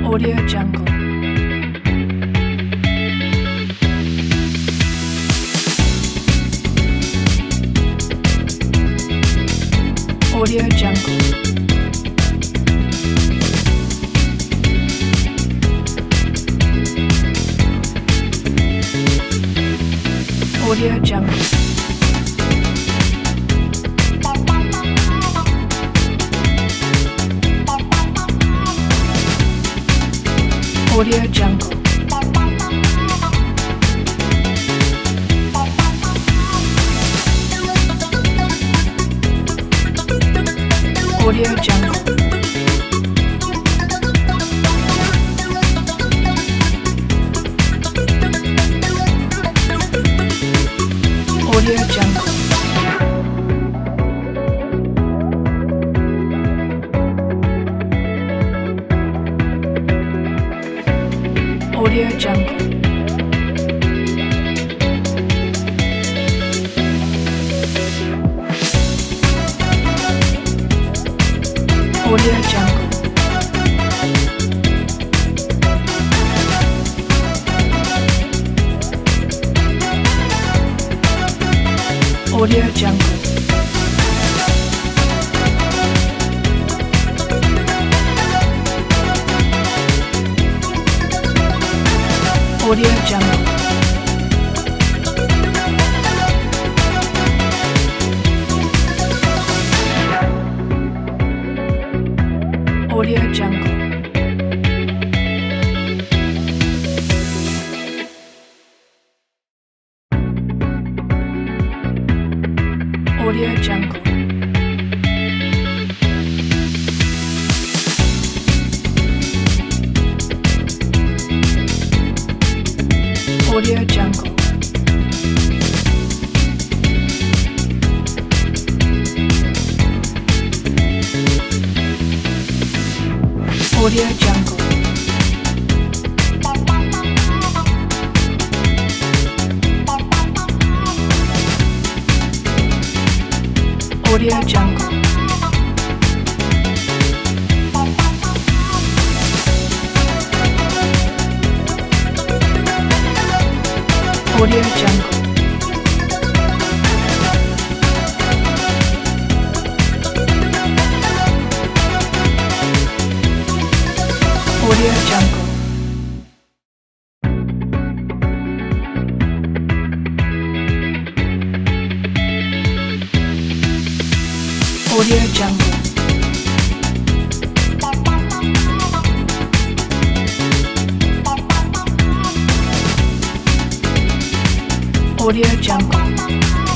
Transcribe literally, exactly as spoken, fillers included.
Audio Jungle. Audio Jungle. Audio Jungle. Audio Jungle. Audio Jungle. Audio Jungle. Audio Jungle. Audio Jungle. Audio Jungle. Audio Jungle. Audio Jungle. Audio Jungle. Audio Jungle. Audio Jungle. Audio Jungle. Audio Jungle. Audio Jungle. Audio Jungle. Audio Jungle.